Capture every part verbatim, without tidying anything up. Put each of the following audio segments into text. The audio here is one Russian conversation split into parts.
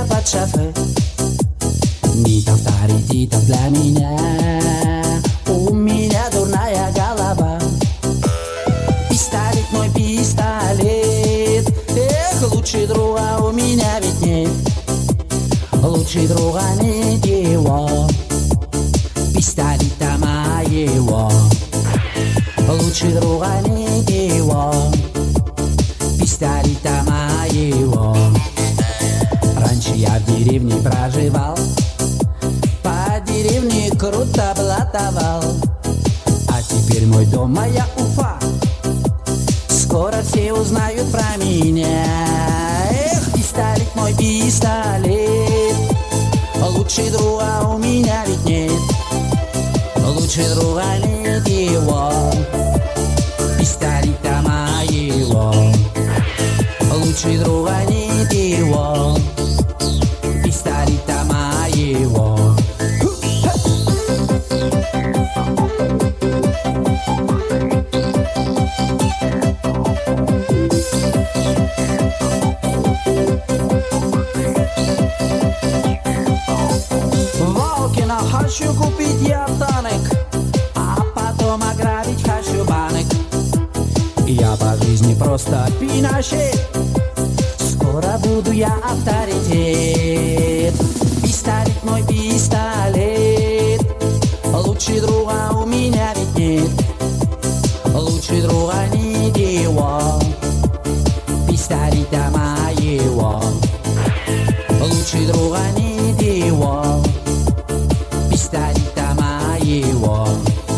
под шофе. Нет авторитетов для меня, у меня дурная голова. Пистолет мой пистолет, эх, лучше друга у меня ведь нет. Лучше друга нет его, пистолета моего. Лучше друга нет его, пистолета моего. Раньше я в деревне проживал, по деревне круто блатовал. А теперь мой дом, моя Уфа, скоро все узнают про меня. Эх, пистолет мой пистолет, лучше друга у меня ведь нет. Лучше друга нет его, пистолета моего. Лучше друга нет его, пистолета моего. Волкина хочу купить я танк, а потом ограбить хочу банк. Я по жизни просто пиношет, скоро буду я авторитет. Пистолет мой пистолет, лучше друга у меня ведь нет. Лучше друга нет его, пистолета моего. Лучше друга нет его, пистолета моего.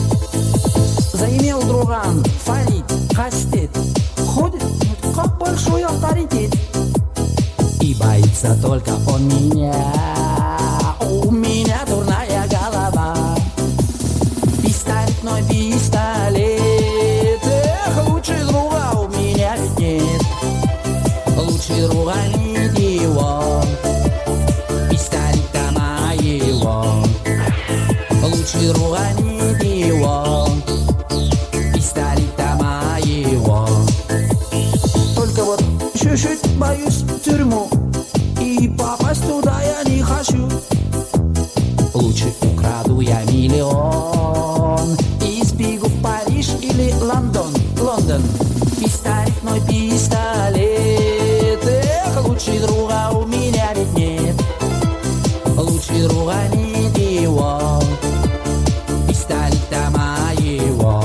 Заимел друган Фарид Кастет, ходит как большой авторитет, и боится только он меня. У меня дурная голова. Пистолет мой пистолет, эх, лучше друга у меня ведь нет. Лучше друга нет его, пистолета моего. Лучше друга нет его, пистолета моего. Только вот чуть-чуть боюсь в тюрьму, и попасть туда я не хочу. Лучше украду я миллион и сбегу в Париж или Лондон, Лондон. Пистолет мой пистолет, эх, лучше друга у меня ведь нет. Лучше друга нет его, пистолета моего.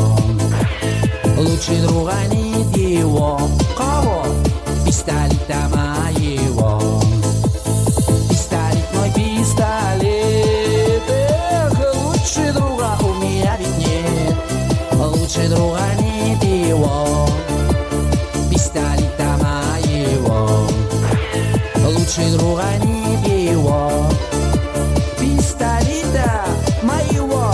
Лучше друга нет его. Кого? Пистолета моего. Пистолет мой пистолет, эх, лучше друга у меня ведь нет. Лучше друга нет его, пистолета моего. Лучше друга нет его, пистолета моего.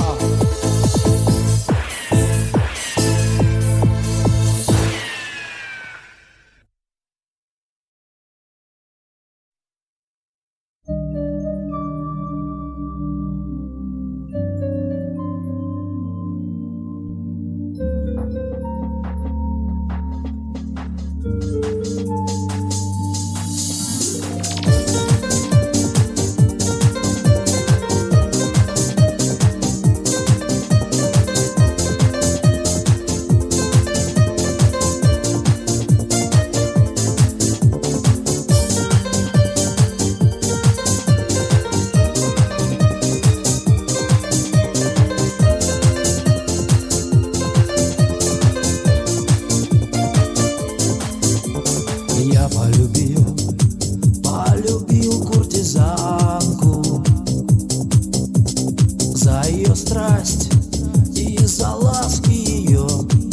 Я полюбил, полюбил куртизанку за ее страсть и за ласки ее.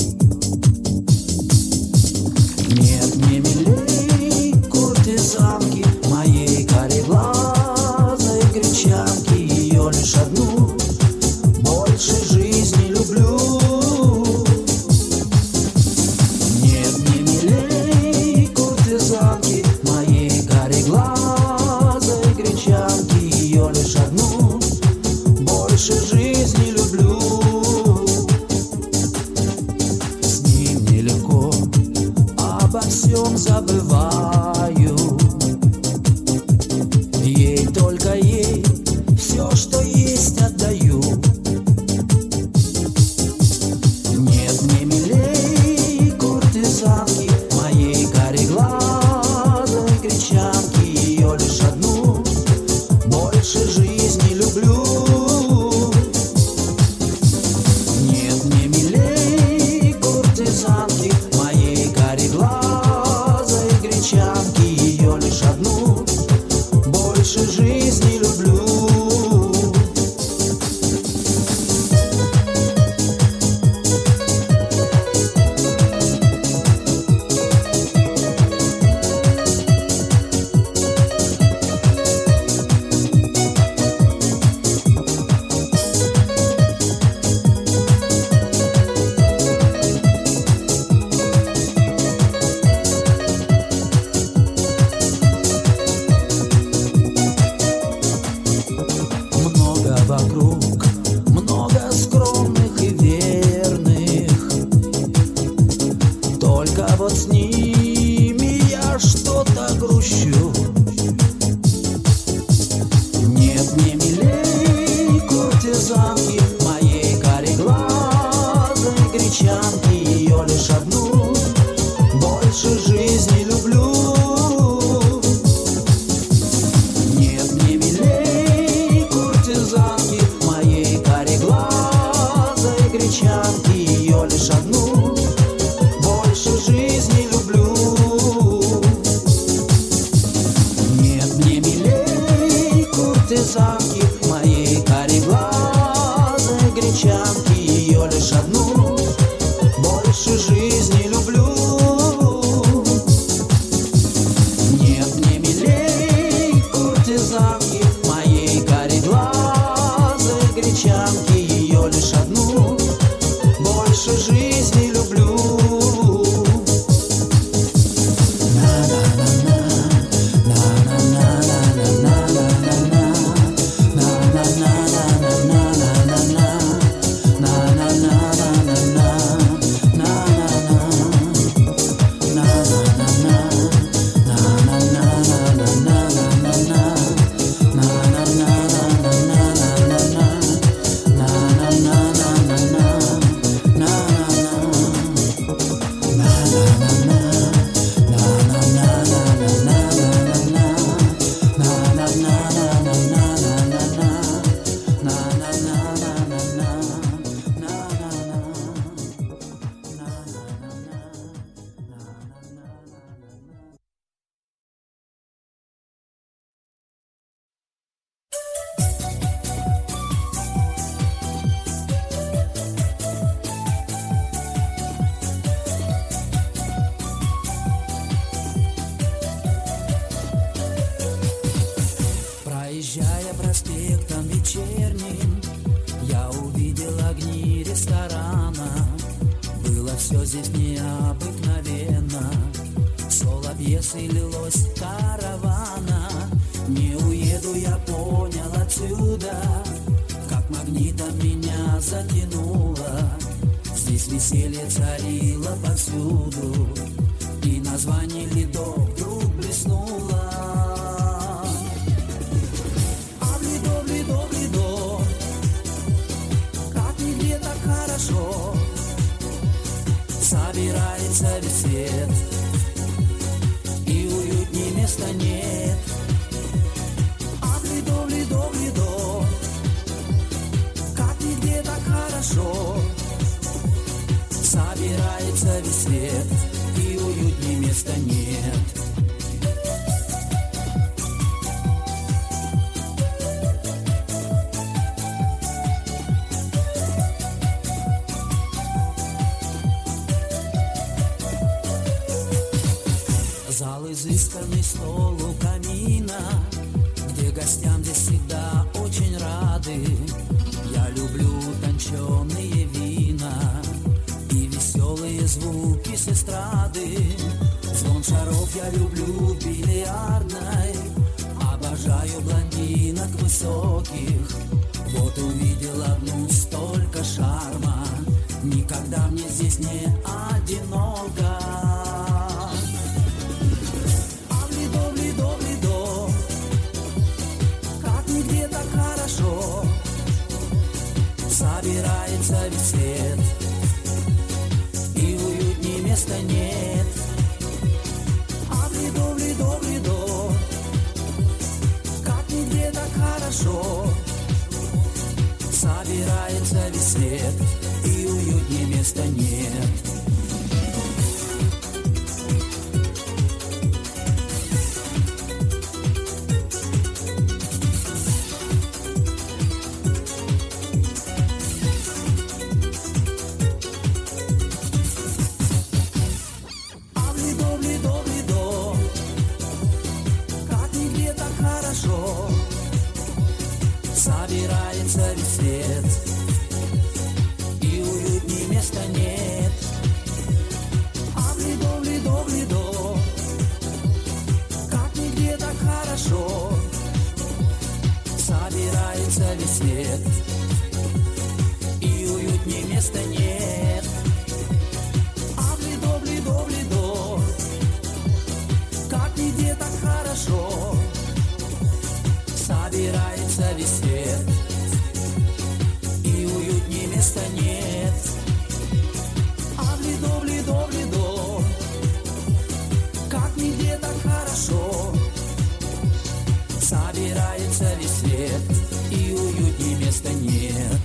Нет мне милей куртизанки, моей кореглазой гречанки. Ее лишь одну больше жизни люблю. Моей кореглазой гречанки, ее лишь одну больше жизни люблю. С ним нелегко, обо всем забываю. по что-то грущу. Нет мне милей куртизанки, моей кореглазой гречанки, ее лишь одну больше жизни люблю. Нет мне милей куртизанки, моей кореглазой гречанки, ее лишь одну больше жизни люблю. Нет мне милей куртизанки, моей кореглазой гречанки, ее лишь одну больше жизни люблю. Нет мне милей куртизанки, моей кореглазой гречанки, ее лишь одну больше жизни люблю. Проезжая проспектом вечерним, я увидел огни ресторана. Было все здесь необыкновенно, соловьесы лилось каравана. Не уеду, я понял отсюда, как магнитом меня затянуло. Здесь веселье царило повсюду, и название ледов вдруг блеснуло. Хорошо собирается весь свет, и уютнее места нет. А в ледо, в ледо, в ледо, как нигде так хорошо собирается весь свет, и уютнее места нет. Зал изысканный, стол у камина, где гостям здесь всегда очень рады. Я люблю утонченные вина и веселые звуки с эстрады. Звон шаров я люблю в бильярдной, обожаю блондинок высоких. Вот увидел одну, столько шарма, никогда мне здесь не одиноко. Собирается весь свет, и уютнее места нет. А в ледо, в ледо, в ледо, как нигде так хорошо собирается весь свет, и уютнее места нет. Собирается весь свет, и уютнее места нет. А в ледо, в ледо, в ледо, как нигде так хорошо собирается весь свет, и уютнее места нет. А в ледо, в ледо, в ледо, хорошо. Собирается весь свет, и уютнее места нет. А в ледо, в ледо, в ледо, как нигде так хорошо. Собирается весь свет, и уютнее места нет.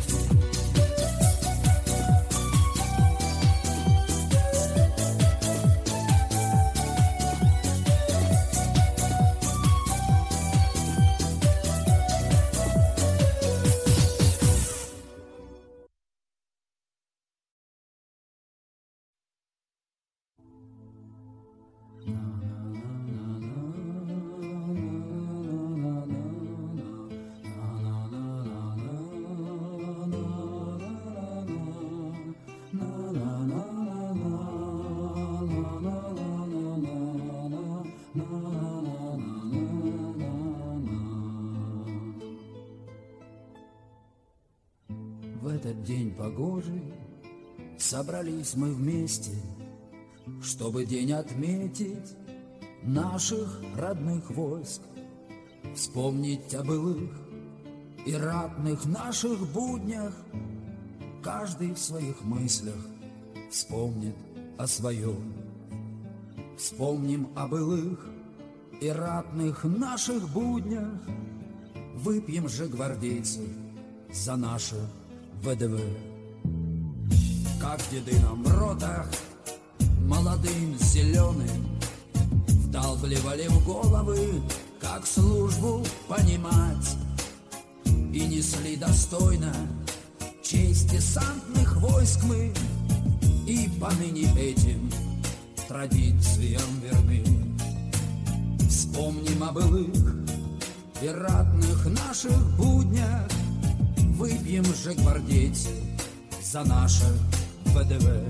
В этот день погожий собрались мы вместе, чтобы день отметить наших родных войск, вспомнить о былых и ратных наших буднях. Каждый в своих мыслях вспомнит о своем. Вспомним о былых и ратных наших буднях. Выпьем же, гвардейцы, за наше ВДВ. Как деды нам в ротах, молодым, зеленым, вдалбливали в головы, как службу понимать, и несли достойно честь десантных войск мы, и поныне этим традициям верны. Вспомним о былых и ратных наших буднях. Выпьем же, гвардейцы, за наше ВДВ.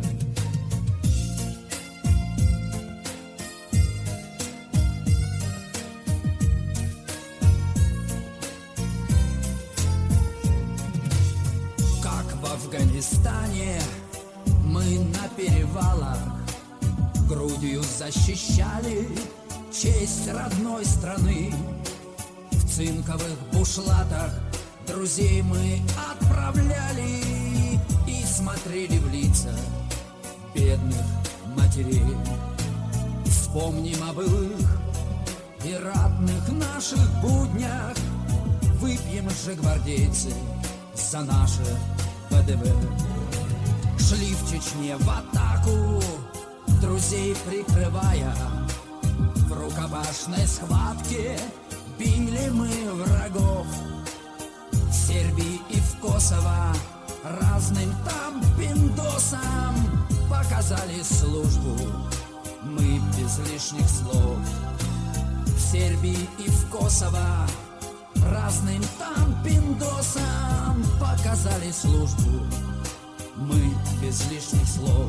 Как в Афганистане мы на перевалах грудью защищали честь родной страны. В цинковых бушлатах друзей мы отправляли и смотрели в лица бедных матерей. Вспомним о былых и ратных наших буднях. Выпьем же, гвардейцы, за наше ВДВ. Шли в Чечне в атаку, друзей прикрывая. В рукопашной схватке били мы врагов. В Сербии и в Косово разным там пиндосам показали службу мы без лишних слов. В Сербии и в Косово разным там пиндосам показали службу мы без лишних слов.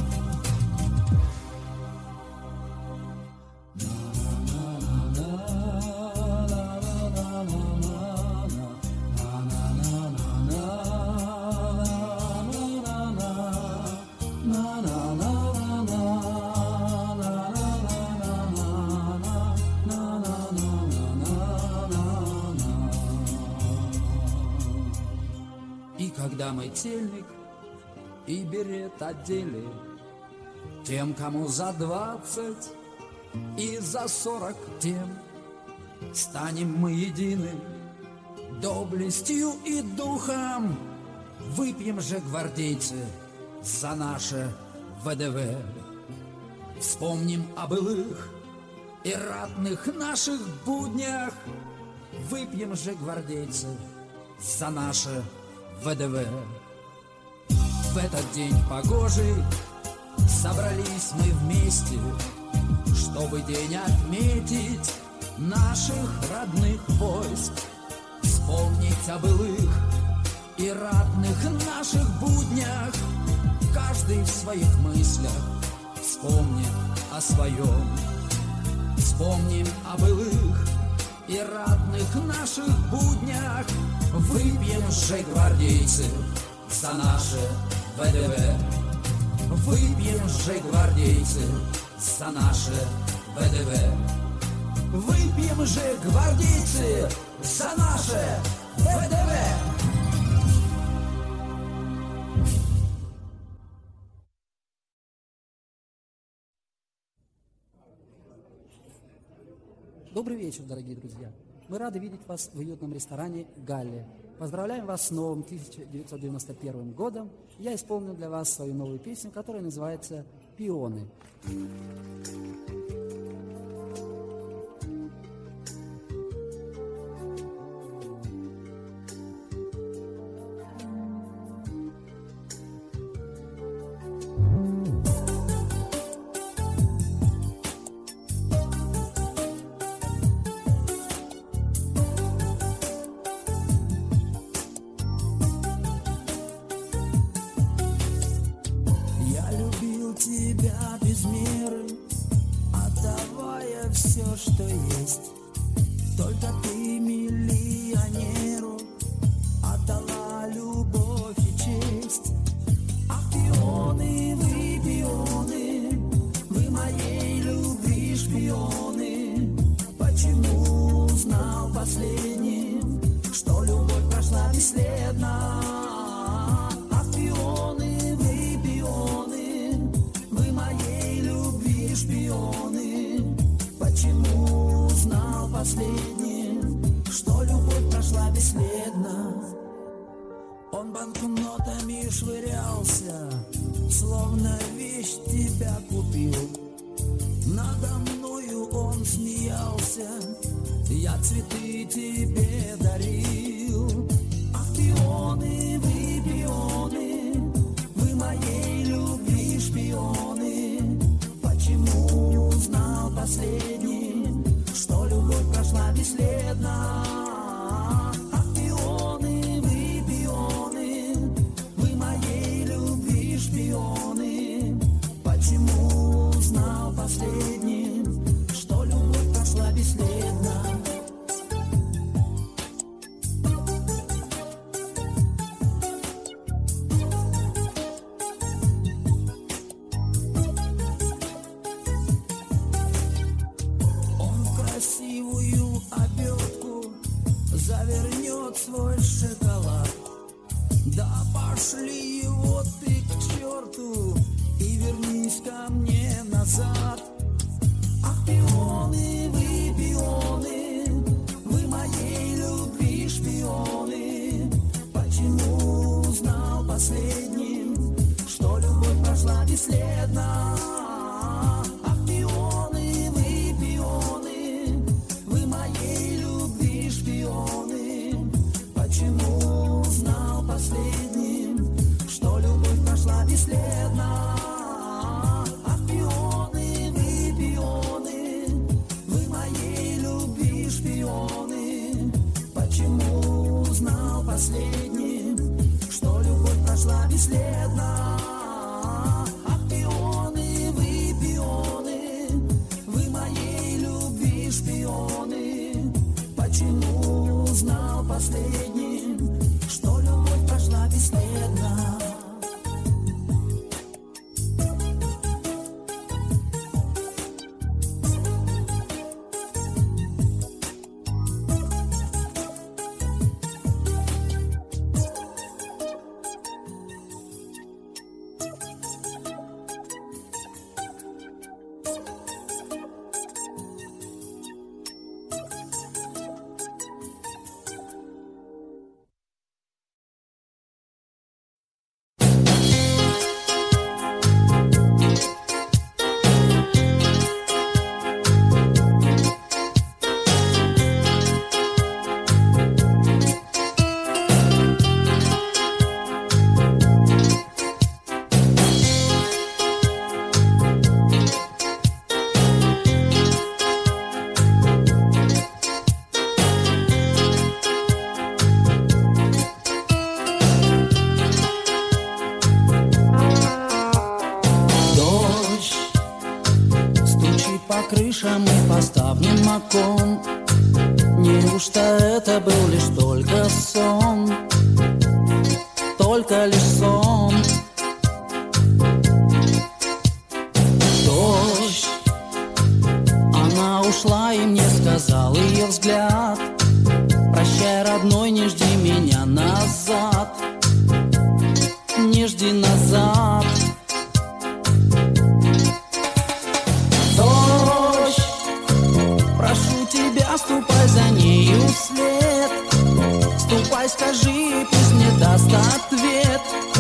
Когда мы тельник и берет одели тем, кому за двадцать и за сорок тем, станем мы едины доблестью и духом. Выпьем же, гвардейцы, за наше ВДВ. Вспомним о былых и ратных наших буднях. Выпьем же, гвардейцы, за наше ВДВ. В этот день погожий собрались мы вместе, чтобы день отметить наших родных войск, вспомнить о былых и ратных наших буднях. Каждый в своих мыслях вспомнит о своем. Вспомним о былых и ратных наших буднях. Выпьем же, гвардейцы, за наше ВДВ. Выпьем же, гвардейцы, за наше ВДВ. Выпьем же, гвардейцы, за наше вэ дэ вэ! Добрый вечер, дорогие друзья! Мы рады видеть вас в уютном ресторане «Галлия». Поздравляем вас с новым тысяча девятьсот девяносто первым годом. Я исполню для вас свою новую песню, которая называется «Пионы». Тебя без меры, отдавая все, что есть. Только ты миллионеру отдала любовь и честь. Ах, пионы, вы пионы, вы моей любви шпионы. Почему узнал последним, что любовь прошла бесследно? Ах, пионы, вы пионы, вы моей любви шпионы. Почему узнал последним, что любовь прошла бесследно? Он банкнотами швырялся, словно вещь тебя купил. Надо мною он смеялся, я цветы тебе дарил. Ах, пионы, вы пионы, вы моей любви шпионы. Почему узнал последним, что любовь прошла бесследно? Ах, пионы, вы пионы, вы моей любви шпионы. Почему узнал последним, что любовь прошла бесследно? Красивую обертку завернет свой шоколад. Да пошли его ты к черту и вернись ко мне назад. Ах, пионы, вы пионы, вы моей любви шпионы. Почему узнал последним, что любовь прошла бесследно? Ах, пионы, вы пионы, вы моей любви шпионы. Почему узнал последним, что любовь прошла бесследно? Ах, пионы, вы пионы, вы моей любви шпионы. Почему узнал последним, что любовь прошла бесследно? Ах, пионы, вы пионы, вы моей любви шпионы. Почему узнал последним, что любовь прошла бесследно? крышам и по ставним окон. Неужто это был лишь только сон? Только лишь сон. Дождь, а на ушла и мне сказал ее взгляд: прощай, родной, не жди меня назад, не жди назад. Дождь, прошу тебя, ступай за нею вслед, ступай, скажи, пусть мне даст ответ,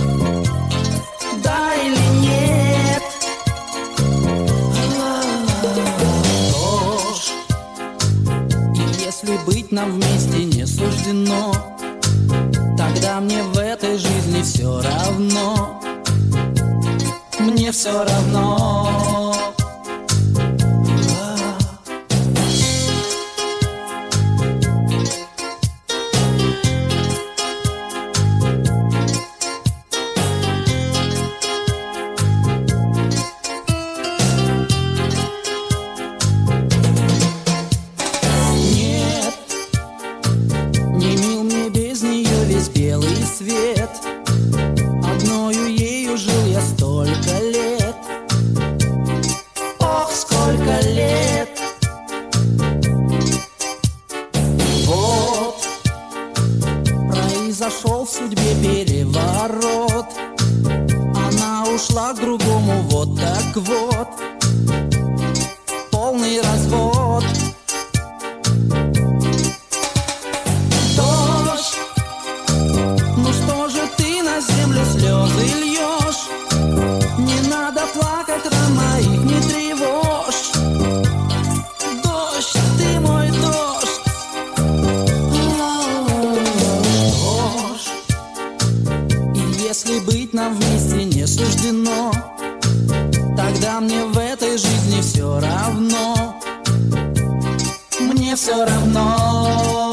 да или нет. Дождь, и если быть нам вместе не суждено, тогда мне в этой жизни все равно, мне все равно. Свет, одною ею жил я столько лет, ох, сколько лет. Вот, произошел в судьбе переворот, она ушла к другому, вот так вот, полный развод. Слезы льешь, не надо плакать, ран моих не тревожь. Дождь, ты мой дождь. Что ж, и если быть нам вместе не суждено, тогда мне в этой жизни все равно, мне все равно.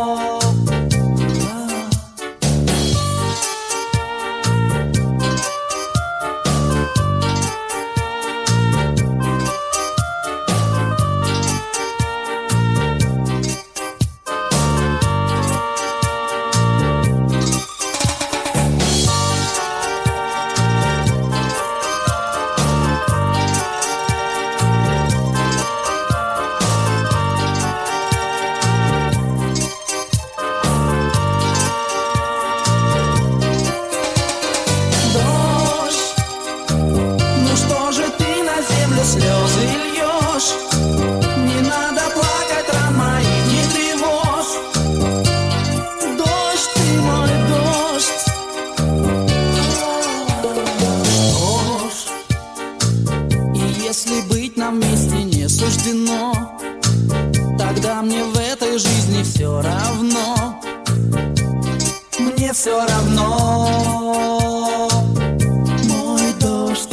Слезы льешь, не надо плакать, ран моих не тревожь. Дождь, ты мой дождь. Что ж, и если быть нам вместе не суждено, тогда мне в этой жизни все равно, мне все равно. Мой дождь.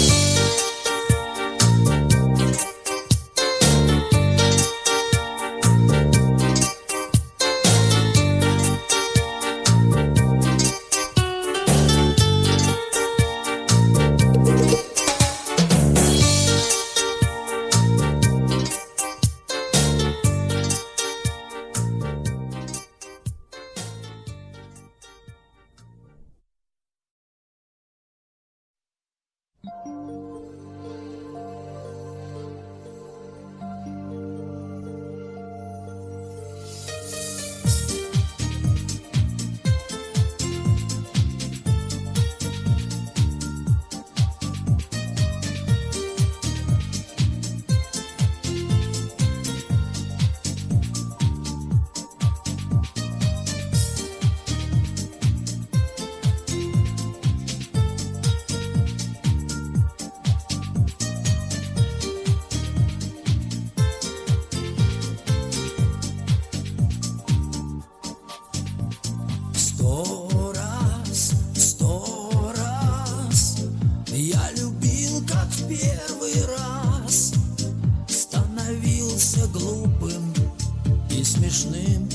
Смешным.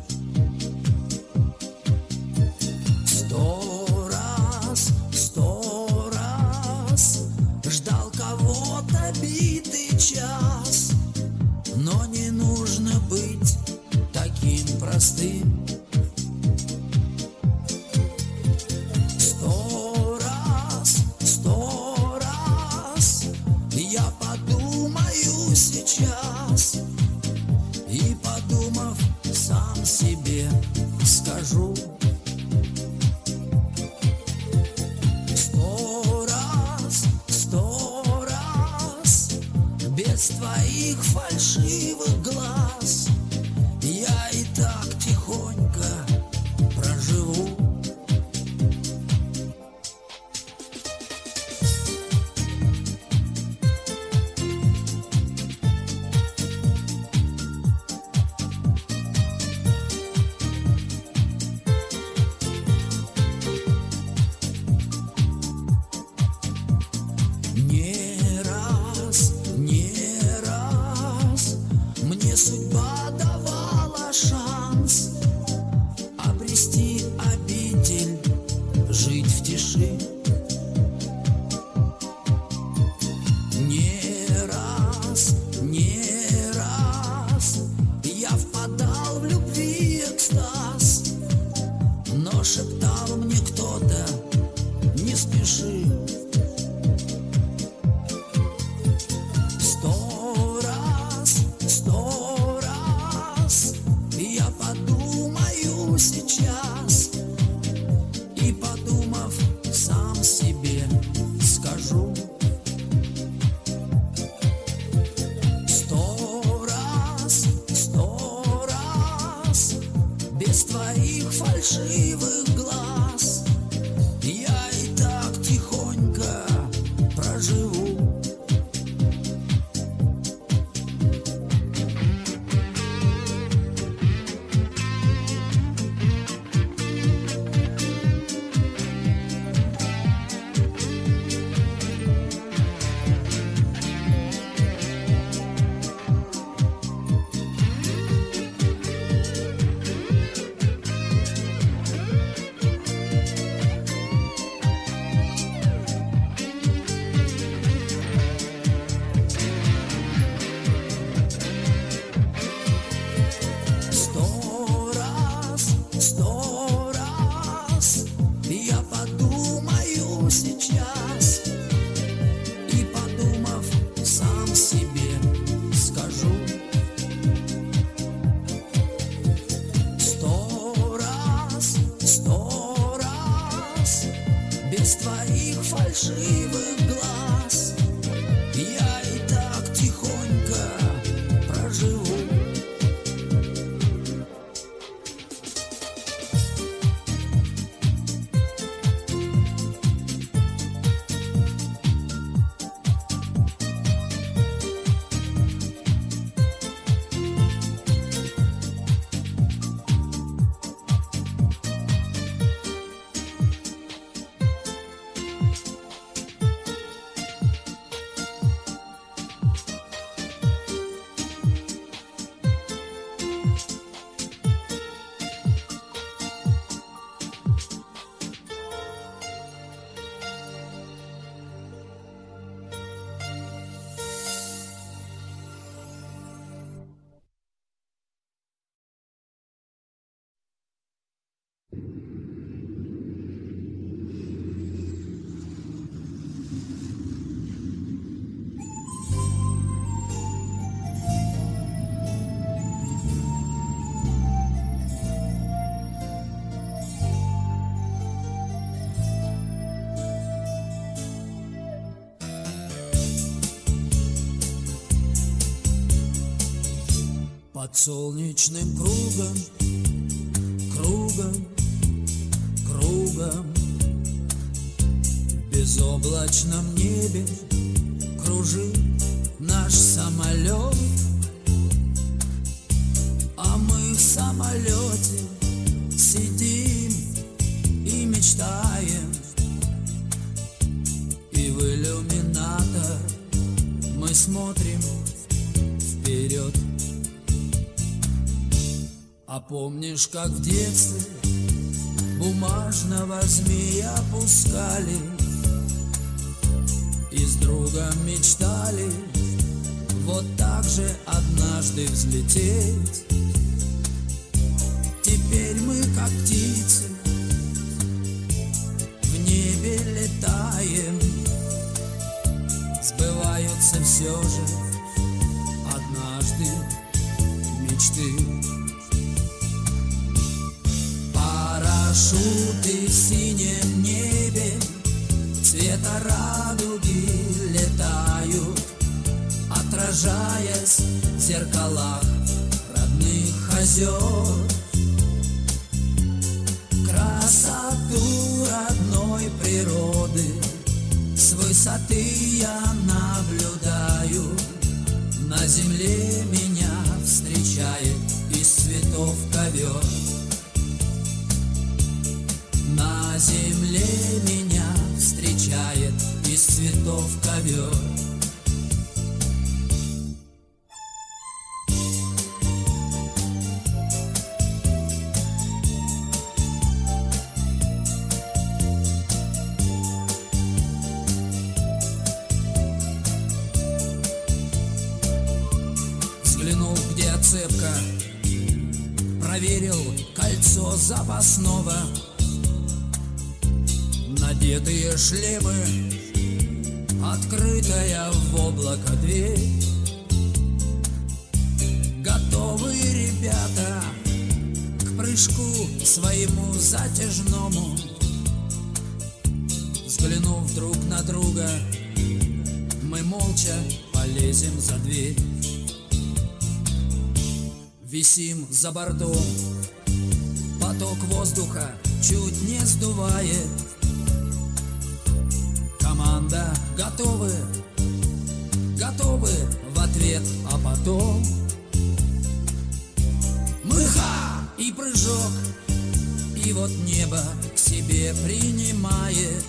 Сто раз, сто раз ждал кого-то битый час, но не нужно быть таким простым. Сто раз, сто раз я подумаю сейчас. час. И, подумав, сам себе скажу: сто раз, сто раз без твоих фальшивых глаз я и так тихонько проживу. Не раз, не раз мне судьба давала шанс обрести обитель, жить в тиши. Не раз, не раз я впадал в любви экстаз, но шептал мне кто-то: не спеши. Сто раз, сто раз я подумаю сейчас, и, подумав, сам себе скажу: сто раз, сто раз без твоих фальшивых глаз я и так тихонько проживу. Сто раз, сто раз я подумаю сейчас, и, подумав, сам себе скажу: сто раз, сто раз без твоих фальшивых глаз я и так тихонько проживу. Под солнечным кругом, кругом, кругом в безоблачном небе кружит наш самолет, а мы в самолете сидим и мечтаем, и в иллюминатор мы смотрим вперед. А помнишь, как в детстве бумажного змея пускали и с другом мечтали вот так же однажды взлететь? Теперь мы, как птицы, в небе летаем. Сбываются все же однажды природы мечты. Парашюты в синем небе цвета радуги летают, отражаясь в зеркалах родных озер. Красоту родной природы с высоты я наблюдаю. На земле меня встречает из цветов ковер. На земле меня встречает из цветов ковер. Взглянул, где цепка, проверил кольцо запасного. Надетые шлемы, открытая в облако дверь. Готовые ребята к прыжку своему затяжному. Взглянув друг на друга, мы молча полезем за дверь. Висим за бортом, поток воздуха чуть не сдувает. Команда готовы, готовы в ответ, а потом мыха и прыжок, и вот небо к себе принимает.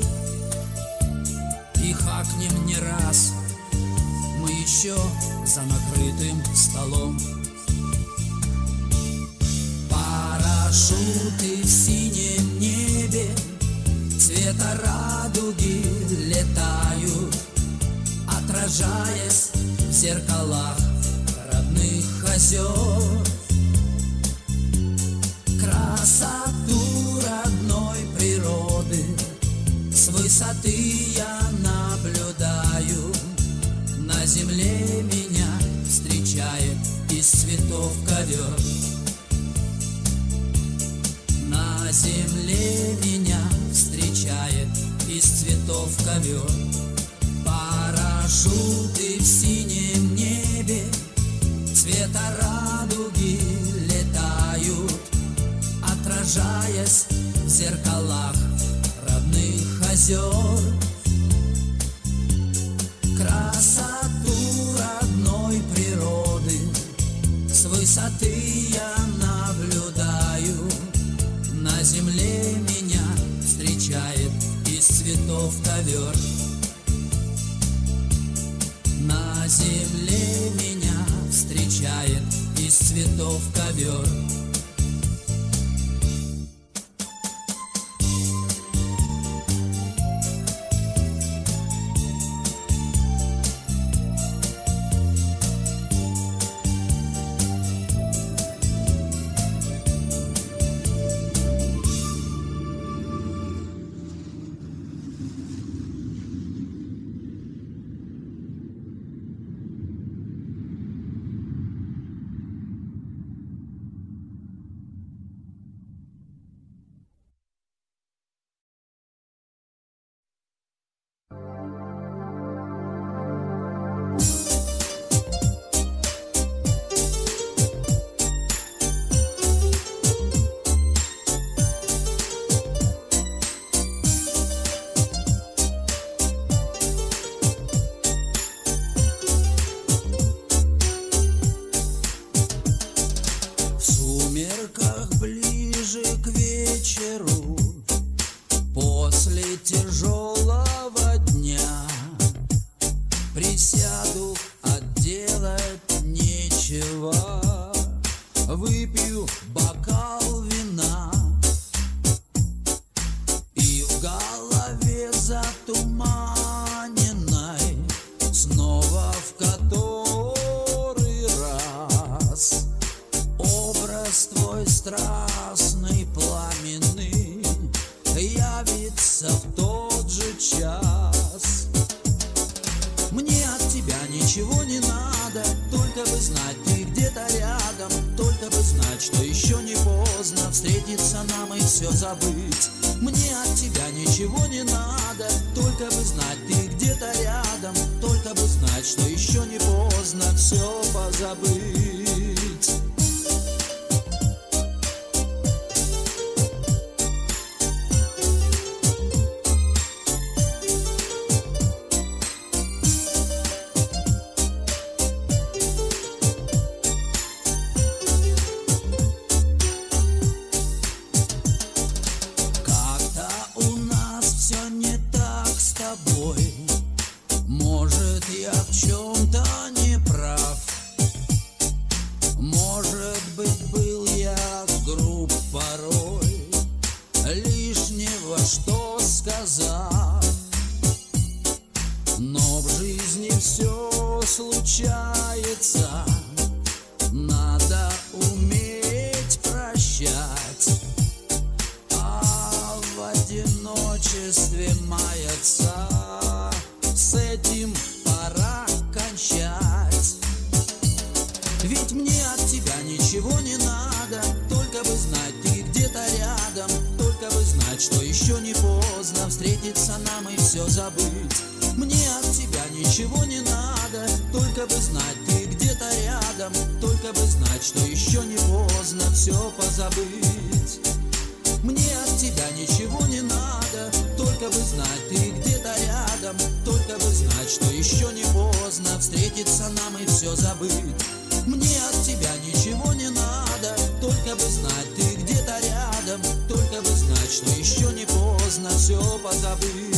И хакнем не раз мы еще за накрытым столом. Парашюты в синем небе цвета радуги летают, отражаясь в зеркалах родных озер. Красоту родной природы с высоты я наблюдаю. На земле меня встречает из цветов ковер. На земле меня встречает из цветов ковер. Парашюты в синем небе цвета радуги летают, отражаясь в зеркалах родных озер. Красоту родной природы с высоты я наблюдаю. На земле меня встречает из цветов ковер. На земле меня встречает из цветов ковер. выпью бокал вина, и в голове затуманенной снова в который раз образ твой страстный, пламенный явится в тот же час. Мне от тебя ничего не надо, только бы знать, знать, ты где-то рядом. Только бы знать, что еще не поздно встретиться нам и все забыть. Мне от тебя ничего не надо, только бы знать, ты где-то рядом. Только бы знать, что еще не поздно все позабыть. Может, я в чем-то не прав. Может быть, был я груб порой, лишнего что сказав. Но в жизни все случается, надо уметь прощать. А в одиночестве маяться, с этим пора кончать. Ведь мне от тебя ничего не надо, только бы знать, ты где-то рядом. Только бы знать, что еще не поздно встретиться нам и все забыть. Мне от тебя ничего не надо, только бы знать, ты где-то рядом. Только бы знать, что еще не поздно все позабыть. Мне от тебя ничего не надо, только бы знать, ты где-то рядом. Только бы знать, что еще не поздно встретиться нам и все забыть. Мне от тебя ничего не надо, только бы знать, ты где-то рядом. Только бы знать, что еще не поздно все позабыть.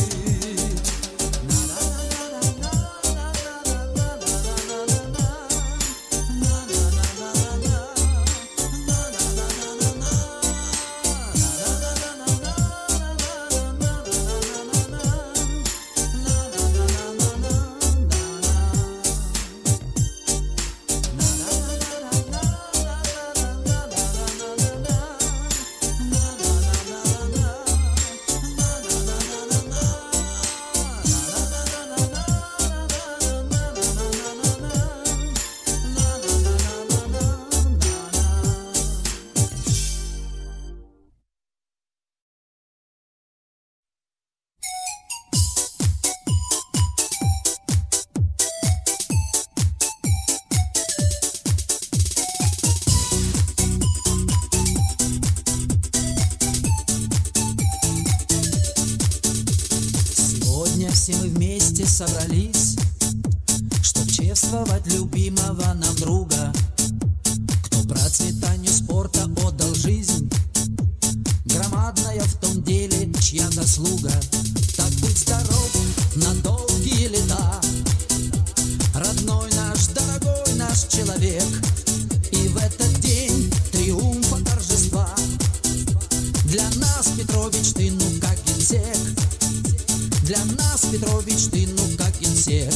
Все мы вместе собрались, чтоб чествовать любимого нам друга, кто процветанию спорта отдал жизнь, громадная в том деле чья заслуга. Так будь здоров на долгие лета, родной наш, дорогой наш человек. И в этот день триумфа, торжества для нас, Петрович, ты ну как генсек. Для нас, Петрович, ты ну как генсек.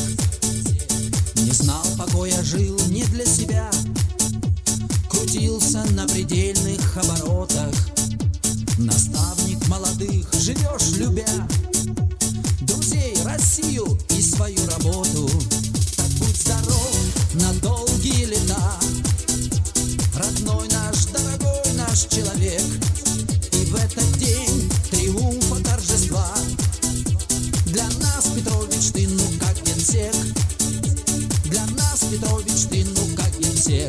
Не знал покоя, жил не для себя, крутился на предельных оборотах. Наставник молодых, живешь любя друзей, Россию и свою работу. Так будь здоров на долгие лета, родной наш, дорогой наш человек. И в этот день триумфа, торжества для нас, Петрович, ты ну как генсек. Для нас, Петрович, ты ну как генсек.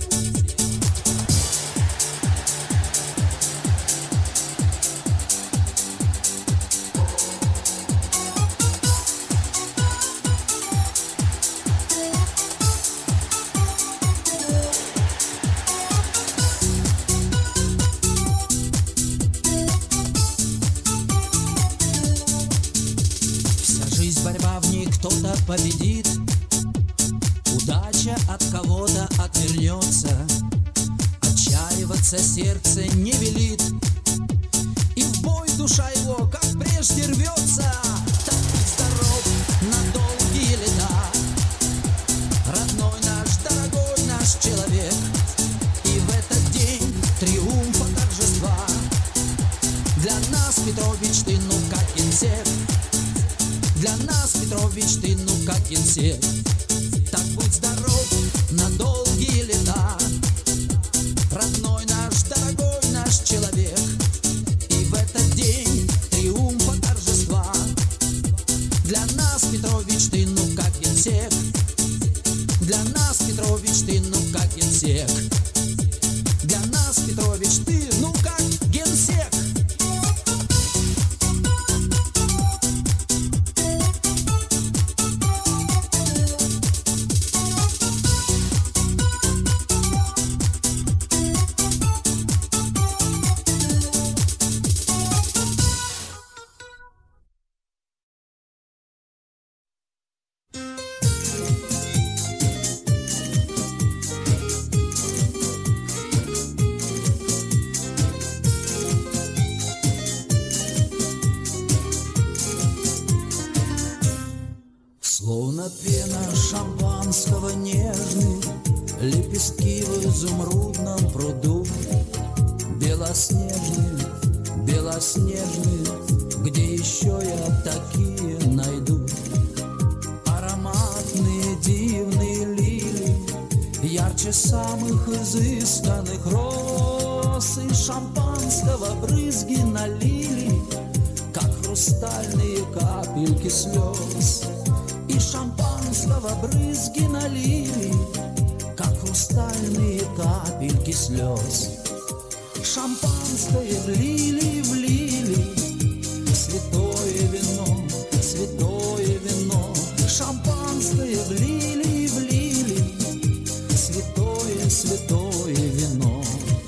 Борьба в ней, кто-то победит, удача от кого-то отвернется, отчаиваться сердце не велит, и в бой душа его, как прежде, рвется. Так будь здоров на долгие лета, родной наш, дорогой наш человек. И в этот день триумфа, торжества для нас, Петрович, ты ну как генсек. Для нас, Петрович, ты ну как генсек. Так будь здоров на долгие лета. генсек. Для нас, Петрович, ты, ну как генсек. Словно пена шампанского нежный, лепестки в изумрудном пруду. Белоснежные, белоснежные, где еще я такие найду? Ароматные дивные лилии, ярче самых изысканных роз. И шампанского брызги налили, как хрустальные капельки слез. И шампанского брызги налили, как хрустальные капельки слез. Шампанское влили, влили, святое вино, святое вино. Шампанское влили, влили, святое, святое вино.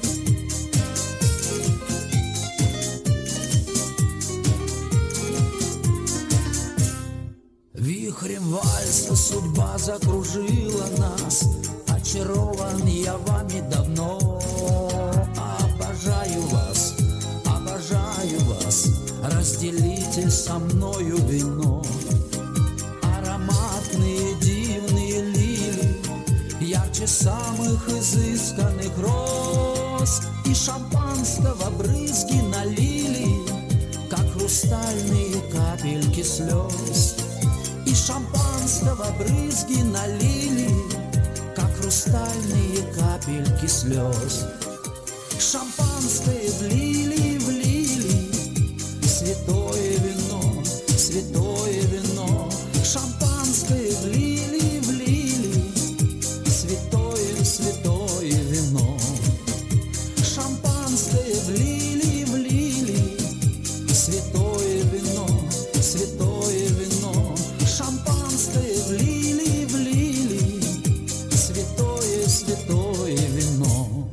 Вихрем вальса судьба закружила нас, очарован я вами давно. Обожаю вас, обожаю вас, разделите со мною вино. Ароматные дивные лилии, ярче самых изысканных роз. И шампанского брызги налили, как хрустальные капельки слез. И шампанского брызги налили, как хрустальные капельки слез. Шампанское влили, влили, святое вино, святое вино. Шампанское влили, влили, святое, святое вино. Шампанское влили, влили, святое вино, святое вино. Шампанское влили, влили, святое, святое вино.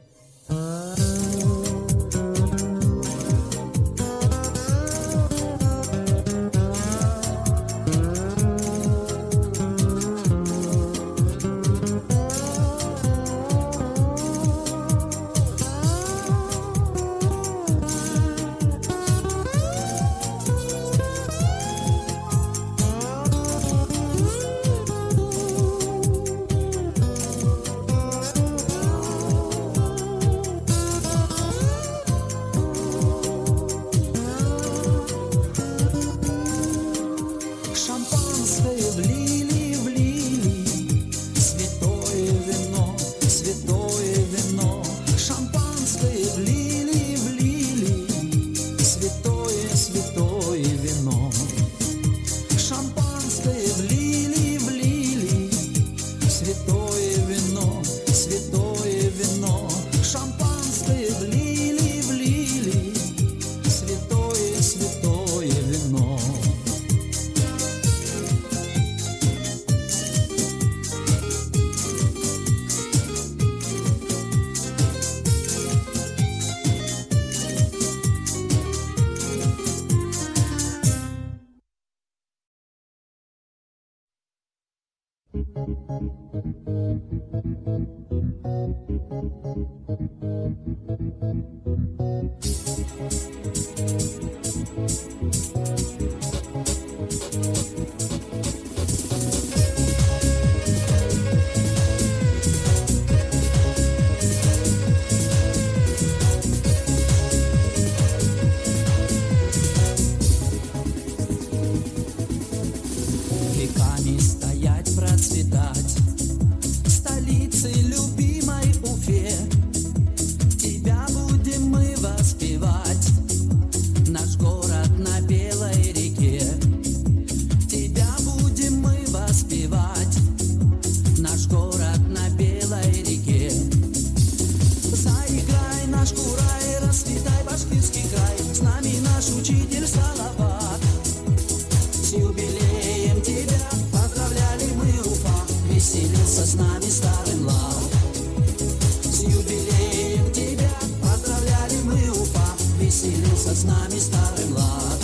Шампанское влили, влили, святое вино, святое вино. Шампанское влили, влили, святое, святое вино. Шампанское влили, влили, святое вино, святое вино. Шампанское влили, влили, святое, святое вино. Веками стоять, процветать, в столице любимой Уфе. Тебя будем с нами старый млад.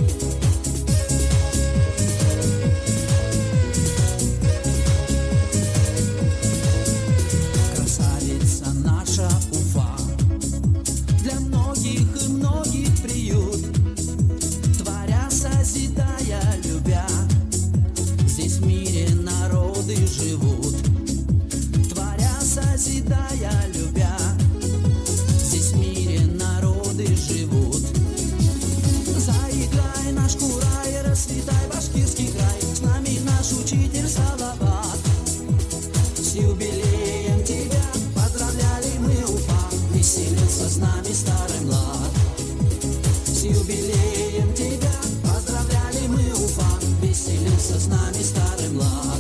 Красавица наша Уфа, для многих и многих приют, творя, созидая, любя, здесь в мире народы живут. Творя, созидая, любя, здесь в мире народы живут. Заиграй наш курай, расцветай башкирский край, с нами наш учитель Салават. С юбилеем тебя поздравляли мы, Уфа, веселился с нами старый млад. С юбилеем тебя поздравляли мы, Уфа, веселился с нами старый млад.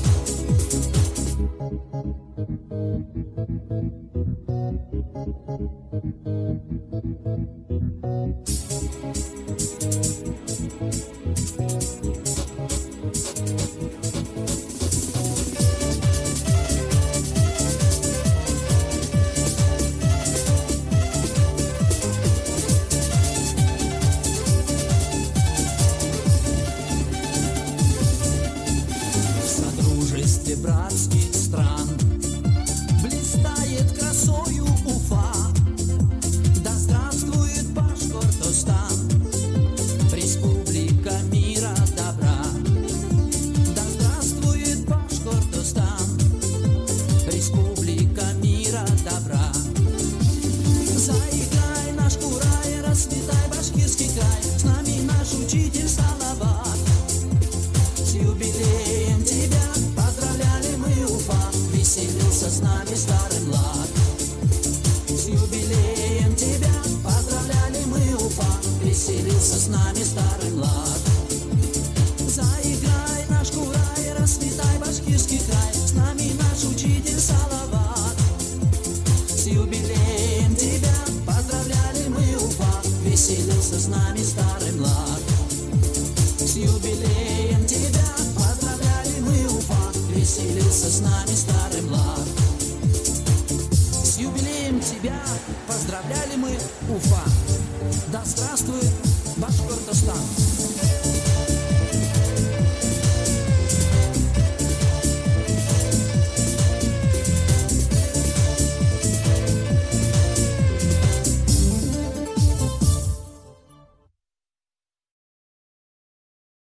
Братских стран блистает красою Уфа. Да здравствует Башкортостан, республика мира добра. Да здравствует Башкортостан, республика мира добра. Заиграй наш курай, расцветай башкирский край, с нами наш учитель Салават. С юбилеем тебя веселился с нами старый млад. С юбилеем тебя поздравляли мы, Уфа, веселился с нами старый млад. Заиграй наш курай, расцветай башкирский край, с нами наш учитель Салават. С юбилеем тебя поздравляли мы, Уфа, веселился с нами старый млад. С юбилеем тебя поздравляли мы, Уфа, веселился с нами старый млад. С юбилеем тебя поздравляли мы, Уфа. Да здравствует Башкортостан.